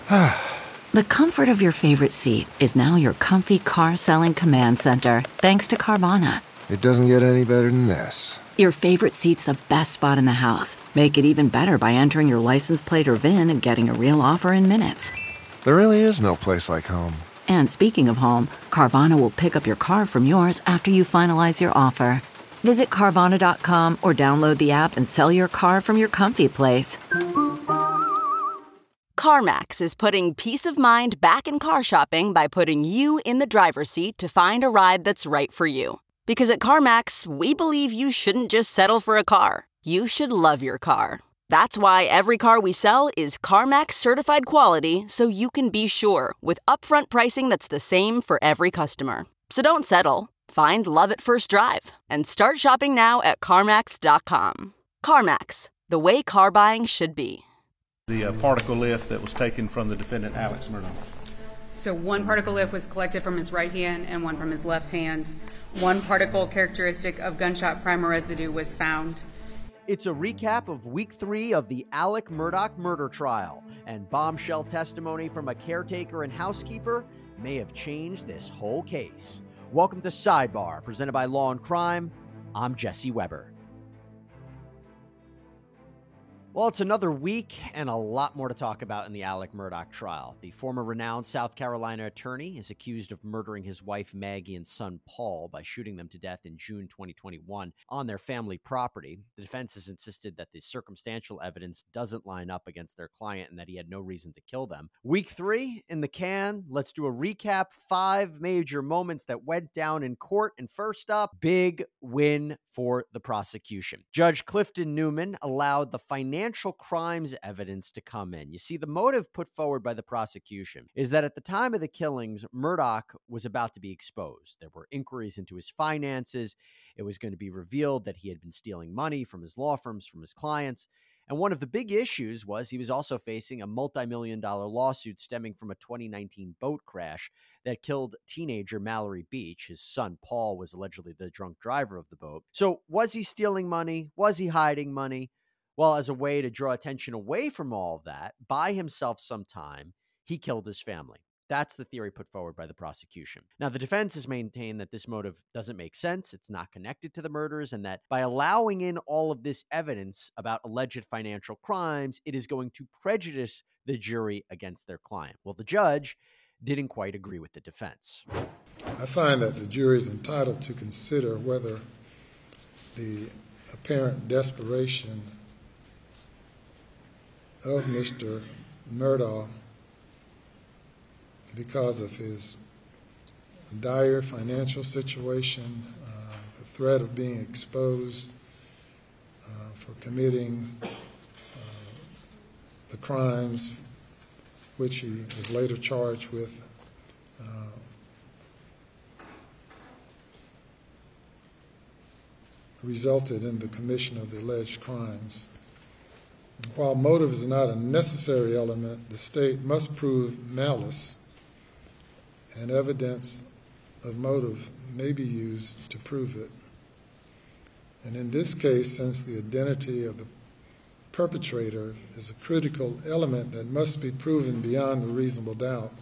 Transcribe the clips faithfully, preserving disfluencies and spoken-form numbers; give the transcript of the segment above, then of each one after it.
The comfort of your favorite seat is now your comfy car selling command center, thanks to Carvana. It doesn't get any better than this. Your favorite seat's the best spot in the house. Make it even better by entering your license plate or V I N and getting a real offer in minutes. There really is no place like home. And speaking of home, Carvana will pick up your car from yours after you finalize your offer. Visit Carvana dot com or download the app and sell your car from your comfy place. CarMax is putting peace of mind back in car shopping by putting you in the driver's seat to find a ride that's right for you. Because at CarMax, we believe you shouldn't just settle for a car. You should love your car. That's why every car we sell is CarMax certified quality, so you can be sure with upfront pricing that's the same for every customer. So don't settle. Find love at first drive and start shopping now at CarMax dot com. CarMax, the way car buying should be. The uh, particle lift that was taken from the defendant, Alex Murdaugh. So one particle lift was collected from his right hand and one from his left hand. One particle characteristic of gunshot primer residue was found. It's a recap of week three of the Alec Murdaugh murder trial, and bombshell testimony from a caretaker and housekeeper may have changed this whole case. Welcome to Sidebar, presented by Law and Crime. I'm Jesse Weber. Well, it's another week and a lot more to talk about in the Alec Murdaugh trial. The former renowned South Carolina attorney is accused of murdering his wife Maggie and son Paul by shooting them to death in June twenty twenty-one on their family property. The defense has insisted that the circumstantial evidence doesn't line up against their client and that he had no reason to kill them. Week three in the can. Let's do a recap. Five major moments that went down in court. And first up, big win for the prosecution. Judge Clifton Newman allowed the financial Financial crimes evidence to come in. You see, the motive put forward by the prosecution is that at the time of the killings, Murdaugh was about to be exposed. There were inquiries into his finances. It was going to be revealed that he had been stealing money from his law firms, from his clients. And one of the big issues was he was also facing a multi-million dollar lawsuit stemming from a twenty nineteen boat crash that killed teenager Mallory Beach. His son, Paul, was allegedly the drunk driver of the boat. So was he stealing money? Was he hiding money? Well, as a way to draw attention away from all of that, buy himself some time, he killed his family. That's the theory put forward by the prosecution. Now, the defense has maintained that this motive doesn't make sense, it's not connected to the murders, and that by allowing in all of this evidence about alleged financial crimes, it is going to prejudice the jury against their client. Well, the judge didn't quite agree with the defense. I find that the jury is entitled to consider whether the apparent desperation of Mister Murdaugh because of his dire financial situation, uh, the threat of being exposed uh, for committing uh, the crimes which he was later charged with, uh, resulted in the commission of the alleged crimes. While motive is not a necessary element, the state must prove malice, and evidence of motive may be used to prove it. And in this case, since the identity of the perpetrator is a critical element that must be proven beyond a reasonable doubt,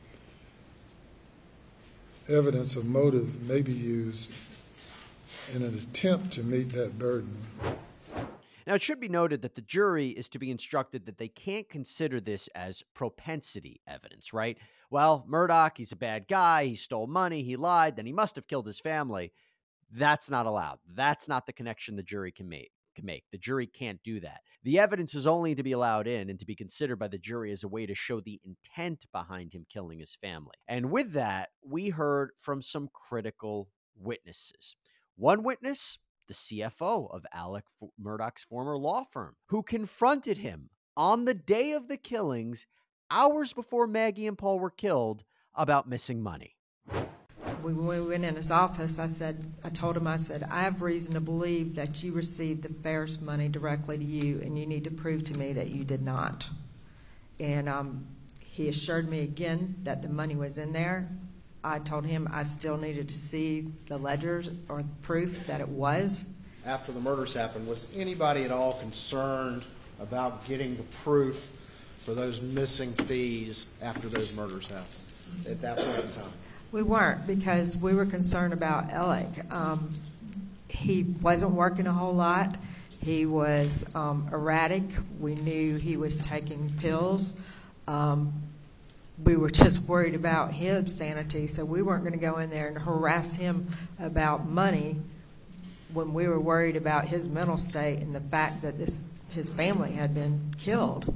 evidence of motive may be used in an attempt to meet that burden. Now, it should be noted that the jury is to be instructed that they can't consider this as propensity evidence, right? Well, Murdaugh, he's a bad guy. He stole money. He lied. Then he must have killed his family. That's not allowed. That's not the connection the jury can make. Can make. The jury can't do that. The evidence is only to be allowed in and to be considered by the jury as a way to show the intent behind him killing his family. And with that, we heard from some critical witnesses. One witness, the C F O of Alec Murdaugh's former law firm, who confronted him on the day of the killings, hours before Maggie and Paul were killed, about missing money. We went in his office. I said, I told him, I said, I have reason to believe that you received the Ferris money directly to you, and you need to prove to me that you did not. And um, he assured me again that the money was in there. I told him I still needed to see the ledgers or proof that it was. After the murders happened, was anybody at all concerned about getting the proof for those missing fees after those murders happened at that point in time? We weren't, because we were concerned about Alec. Um, he wasn't working a whole lot. He was um, erratic. We knew he was taking pills. Um, we were just worried about his sanity, so we weren't going to go in there and harass him about money when we were worried about his mental state and the fact that this his family had been killed.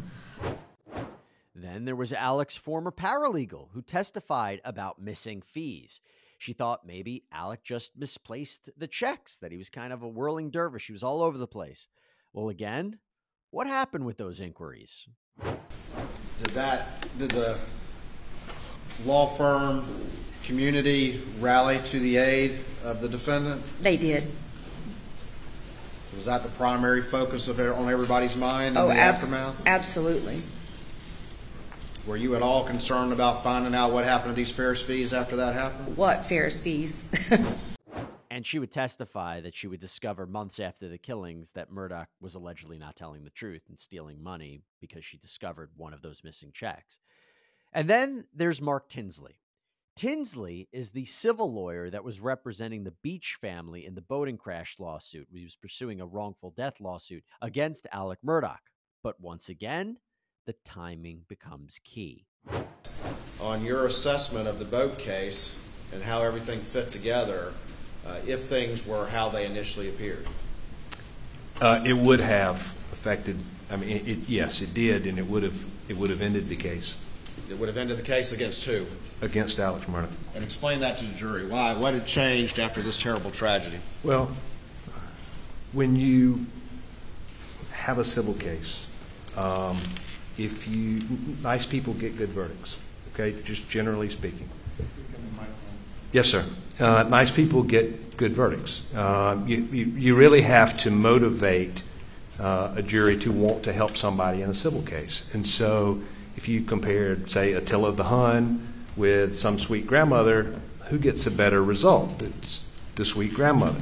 Then there was Alec's former paralegal who testified about missing fees. She thought maybe Alec just misplaced the checks, that he was kind of a whirling dervish. He was all over the place. Well, again, what happened with those inquiries? Did that, did the law firm community rally to the aid of the defendant? They did. Was that the primary focus of on everybody's mind in oh, the abs- aftermath? Absolutely. Were you at all concerned about finding out what happened to these Ferris fees after that happened? What Ferris fees? And she would testify that she would discover months after the killings that Murdaugh was allegedly not telling the truth and stealing money because she discovered one of those missing checks. And then there's Mark Tinsley. Tinsley is the civil lawyer that was representing the Beach family in the boating crash lawsuit. He was pursuing a wrongful death lawsuit against Alec Murdaugh. But once again, the timing becomes key. On your assessment of the boat case and how everything fit together, uh, if things were how they initially appeared? Uh, it would have affected, I mean, it, it, yes, it did, and it would have it would have ended the case. It would have ended the case against who? Against Alex Murdaugh. And explain that to the jury. Why? What had changed after this terrible tragedy? Well, when you have a civil case, um, if you, nice people get good verdicts, okay, just generally speaking. Yes, sir. Uh, nice people get good verdicts. Uh, you, you, you really have to motivate uh, a jury to want to help somebody in a civil case. And so if you compared, say, Attila the Hun with some sweet grandmother, who gets a better result? It's the sweet grandmother.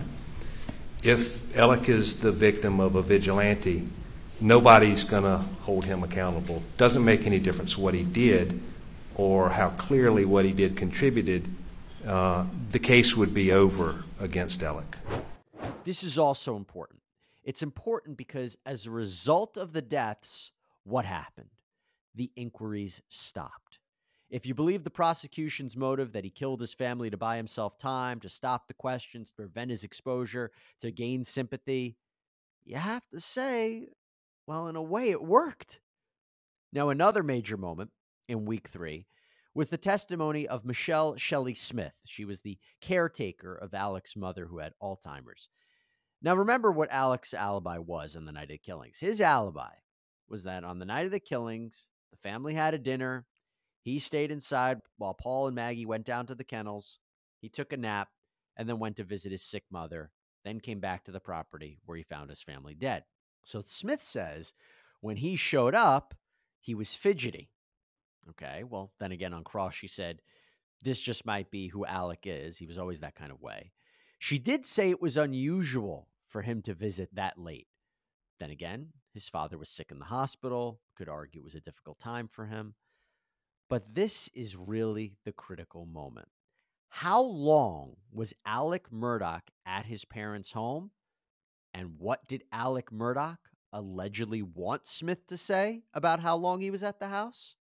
If Alec is the victim of a vigilante, nobody's going to hold him accountable. Doesn't make any difference what he did or how clearly what he did contributed. Uh, the case would be over against Alec. This is also important. It's important because as a result of the deaths, what happened? The inquiries stopped. If you believe the prosecution's motive that he killed his family to buy himself time, to stop the questions, to prevent his exposure, to gain sympathy, you have to say, well, in a way, it worked. Now, another major moment in week three was the testimony of Michelle Shelley Smith. She was the caretaker of Alec's mother who had Alzheimer's. Now, remember what Alec's alibi was on the night of the killings. His alibi was that on the night of the killings, the family had a dinner. He stayed inside while Paul and Maggie went down to the kennels. He took a nap and then went to visit his sick mother, then came back to the property where he found his family dead. So Smith says when he showed up, he was fidgety. Okay, well, then again, on cross, she said, this just might be who Alec is. He was always that kind of way. She did say it was unusual for him to visit that late. Then again, his father was sick in the hospital, could argue it was a difficult time for him. But this is really the critical moment. How long was Alec Murdaugh at his parents' home? And what did Alec Murdaugh allegedly want Smith to say about how long he was at the house?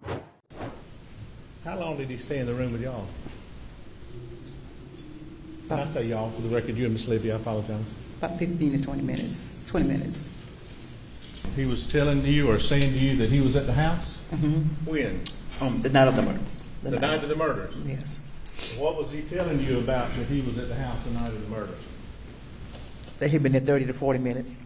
How long did he stay in the room with y'all? When I say y'all, for the record, you and Miss Libby, I apologize. About fifteen to twenty minutes. twenty minutes. He was telling you or saying to you that he was at the house? Mm-hmm. When? Um, the night of the murders. The, the night. night of the murders? Yes. What was he telling you about that he was at the house the night of the murders? That he'd been there thirty to forty minutes.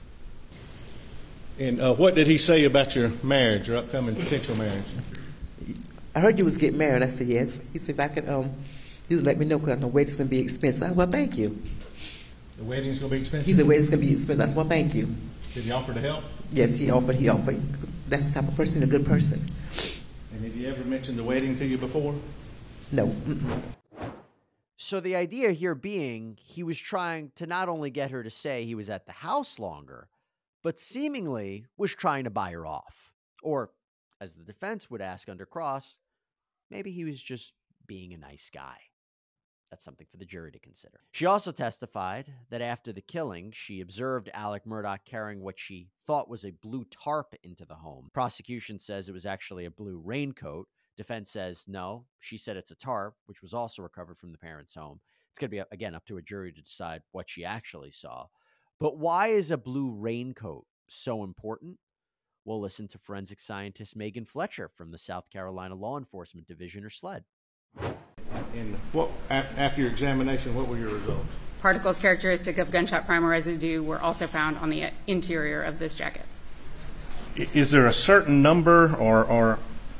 And uh, what did he say about your marriage, your upcoming potential marriage? I heard you was getting married. I said, yes. He said, if I could, um, he was let me know because I know wedding's going to be expensive. I said, well, thank you. The wedding's going to be expensive? He said, wedding's going to be expensive. I said, well, thank you. Did he offer to help? Yes, he offered. He offered. That's the type of person, a good person. And did he ever mention the wedding to you before? No. Mm-mm. So the idea here being he was trying to not only get her to say he was at the house longer, but seemingly was trying to buy her off. Or As the defense would ask under cross, maybe he was just being a nice guy. That's something for the jury to consider. She also testified that after the killing, she observed Alec Murdaugh carrying what she thought was a blue tarp into the home. Prosecution says it was actually a blue raincoat. Defense says no. She said it's a tarp, which was also recovered from the parents' home. It's going to be, again, up to a jury to decide what she actually saw. But why is a blue raincoat so important? We'll listen to forensic scientist Megan Fletcher from the South Carolina Law Enforcement Division, or SLED. And what, after your examination, what were your results? Particles characteristic of gunshot primer residue were also found on the interior of this jacket. Is there a certain number, or, or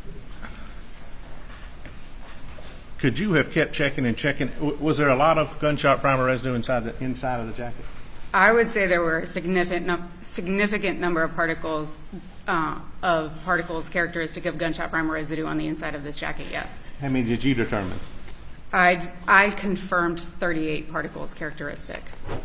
could you have kept checking and checking? Was there a lot of gunshot primer residue inside the inside of the jacket? I would say there were a significant, num- significant number of particles uh, of particles characteristic of gunshot primer residue on the inside of this jacket. Yes. How many did you determine? I I confirmed thirty-eight particles characteristic.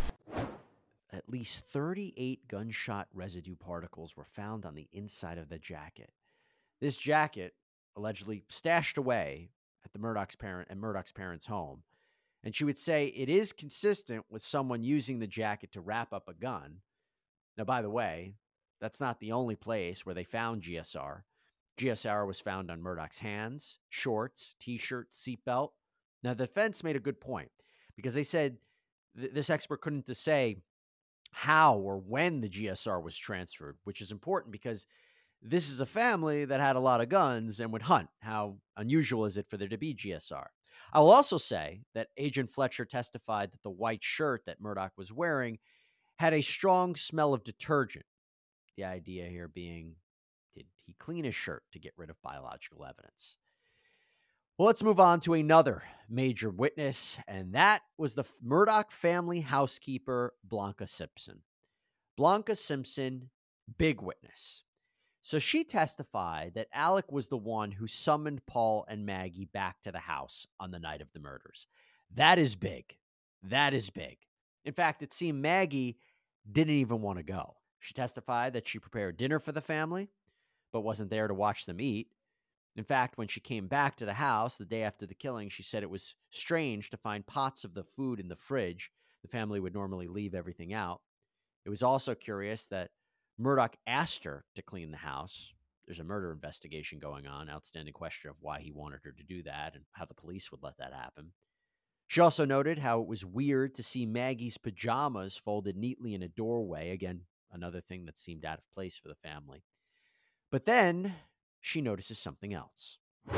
At least thirty-eight gunshot residue particles were found on the inside of the jacket. This jacket, allegedly stashed away at the Murdaugh's parent and Murdaugh's parents' home. And she would say it is consistent with someone using the jacket to wrap up a gun. Now, by the way, that's not the only place where they found G S R. G S R was found on Murdaugh's hands, shorts, T-shirt, seatbelt. Now, the defense made a good point because they said th- this expert couldn't to say how or when the G S R was transferred, which is important because this is a family that had a lot of guns and would hunt. How unusual is it for there to be G S R? I will also say that Agent Fletcher testified that the white shirt that Murdaugh was wearing had a strong smell of detergent. The idea here being, did he clean his shirt to get rid of biological evidence? Well, let's move on to another major witness, and that was the Murdaugh family housekeeper, Blanca Simpson. Blanca Simpson, big witness. So she testified that Alec was the one who summoned Paul and Maggie back to the house on the night of the murders. That is big. That is big. In fact, it seemed Maggie didn't even want to go. She testified that she prepared dinner for the family, but wasn't there to watch them eat. In fact, when she came back to the house the day after the killing, she said it was strange to find pots of the food in the fridge. The family would normally leave everything out. It was also curious that Murdaugh asked her to clean the house. There's a murder investigation going on, outstanding question of why he wanted her to do that and how the police would let that happen. She also noted how it was weird to see Maggie's pajamas folded neatly in a doorway. Again, another thing that seemed out of place for the family. But then she notices something else.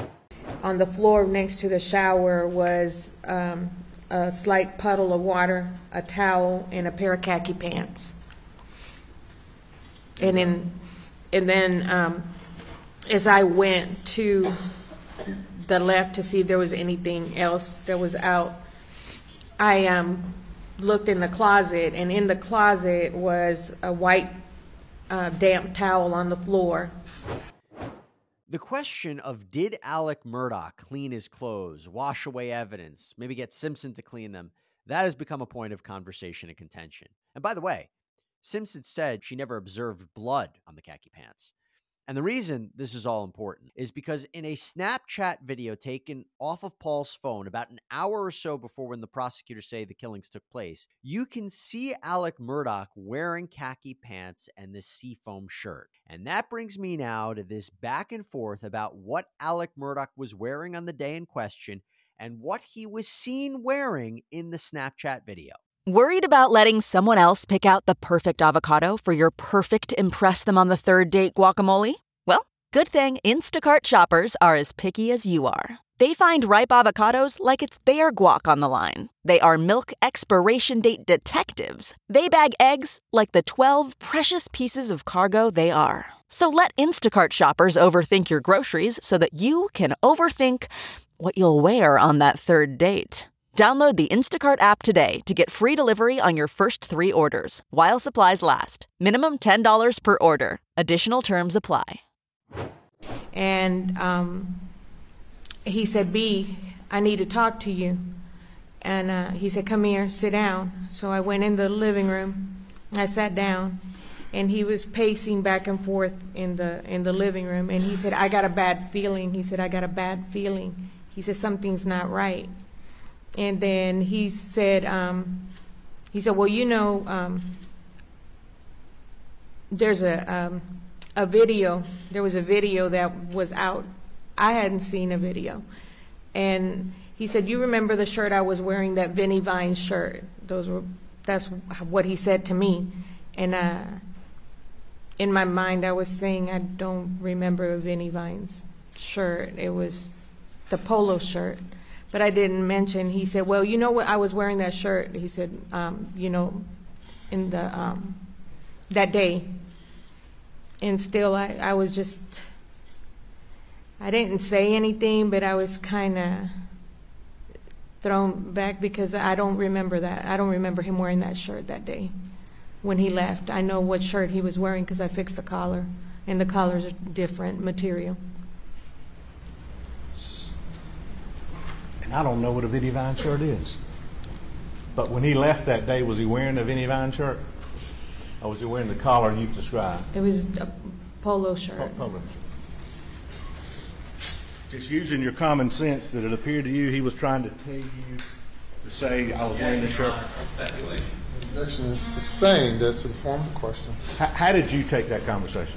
On the floor next to the shower was um, a slight puddle of water, a towel, and a pair of khaki pants. And then, and then um, as I went to the left to see if there was anything else that was out, I um, looked in the closet, and in the closet was a white uh, damp towel on the floor. The question of did Alec Murdaugh clean his clothes, wash away evidence, maybe get Simpson to clean them, that has become a point of conversation and contention. And by the way, Simpson said she never observed blood on the khaki pants. And the reason this is all important is because in a Snapchat video taken off of Paul's phone about an hour or so before when the prosecutors say the killings took place, you can see Alec Murdaugh wearing khaki pants and this seafoam shirt. And that brings me now to this back and forth about what Alec Murdaugh was wearing on the day in question and what he was seen wearing in the Snapchat video. Worried about letting someone else pick out the perfect avocado for your perfect impress them on the third date guacamole? Well, good thing Instacart shoppers are as picky as you are. They find ripe avocados like it's their guac on the line. They are milk expiration date detectives. They bag eggs like the twelve precious pieces of cargo they are. So let Instacart shoppers overthink your groceries so that you can overthink what you'll wear on that third date. Download the Instacart app today to get free delivery on your first three orders, while supplies last. Minimum ten dollars per order. Additional terms apply. And um, he said, B, I need to talk to you. And uh, he said, come here, sit down. So I went in the living room. I sat down. and he was pacing back and forth in the in the living room, and he said, I got a bad feeling. He said, I got a bad feeling. He said, something's not right. And then he said, um, he said, well, you know, um, there's a um, a video. There was a video that was out. I hadn't seen a video. And he said, you remember the shirt I was wearing, that Vinnie Vines shirt? Those were, that's what he said to me. And uh, in my mind, I was saying, I don't remember a Vinnie Vines shirt. It was the polo shirt. But I didn't mention, he said, well, you know what, I was wearing that shirt. He said, um, you know, in the, um, that day. And still, I, I was just, I didn't say anything, but I was kind of thrown back because I don't remember that. I don't remember him wearing that shirt that day when he left. I know what shirt he was wearing because I fixed the collar, and the collar's a different material. And I don't know what a Vinnie Vine shirt is. But when he left that day, was he wearing a Vinnie Vine shirt? Or was he wearing the collar you've described? It was a polo shirt. Polo shirt. Just using your common sense, that it appeared to you he was trying to tell you to say, I was wearing the shirt. Objection is sustained as to the form of the question. How, how did you take that conversation?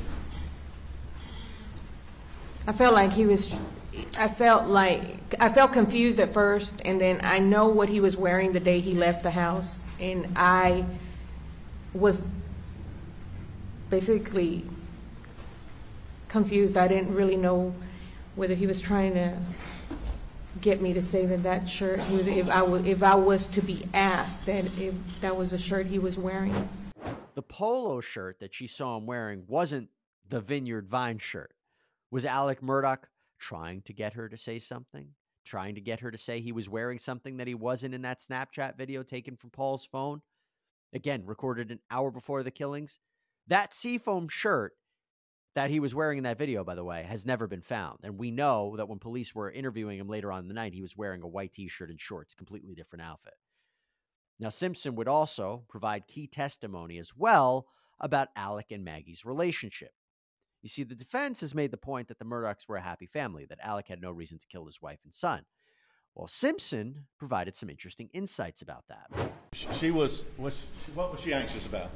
I felt like he was, I felt like, I felt confused at first, and then I know what he was wearing the day he left the house, and I was basically confused. I didn't really know whether he was trying to get me to say that that shirt, he was, if I was, if I was to be asked that if that was a shirt he was wearing. The polo shirt that she saw him wearing wasn't the Vineyard Vine shirt. Was Alec Murdaugh trying to get her to say something? Trying to get her to say he was wearing something that he wasn't in that Snapchat video taken from Paul's phone? Again, recorded an hour before the killings. That seafoam shirt that he was wearing in that video, by the way, has never been found. And we know that when police were interviewing him later on in the night, he was wearing a white t-shirt and shorts, completely different outfit. Now, Simpson would also provide key testimony as well about Alec and Maggie's relationship. You see, the defense has made the point that the Murdaughs were a happy family, that Alec had no reason to kill his wife and son. Well, Simpson provided some interesting insights about that. She was, what, what was she anxious about?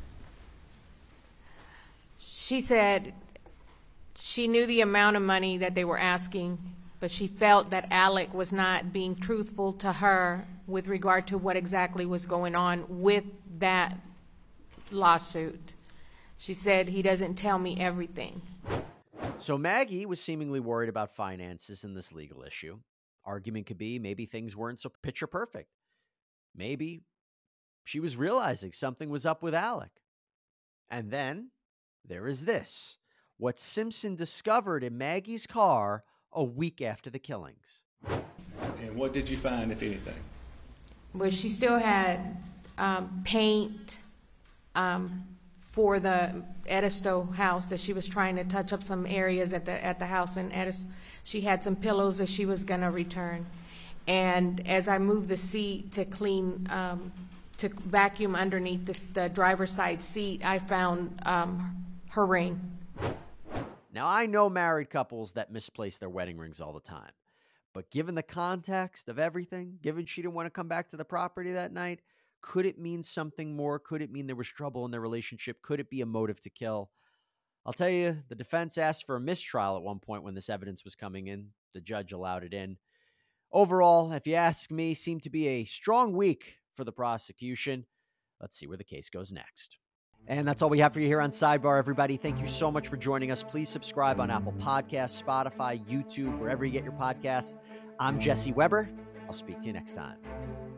She said she knew the amount of money that they were asking, but she felt that Alec was not being truthful to her with regard to what exactly was going on with that lawsuit. She said, he doesn't tell me everything. So Maggie was seemingly worried about finances in this legal issue. Argument could be maybe things weren't so picture perfect. Maybe she was realizing something was up with Alec. And then there is this, what Simpson discovered in Maggie's car a week after the killings. And what did you find, if anything? Well, she still had um, paint um, for the Edisto house that she was trying to touch up some areas at the at the house in Edisto. She had some pillows that she was going to return. And as I moved the seat to clean, um, to vacuum underneath the, the driver's side seat, I found um, her ring. Now, I know married couples that misplace their wedding rings all the time. But given the context of everything, given she didn't want to come back to the property that night, could it mean something more? Could it mean there was trouble in their relationship? Could it be a motive to kill? I'll tell you, the defense asked for a mistrial at one point when this evidence was coming in. The judge allowed it in. Overall, if you ask me, seemed to be a strong week for the prosecution. Let's see where the case goes next. And that's all we have for you here on Sidebar, everybody. Thank you so much for joining us. Please subscribe on Apple Podcasts, Spotify, YouTube, wherever you get your podcasts. I'm Jesse Weber. I'll speak to you next time.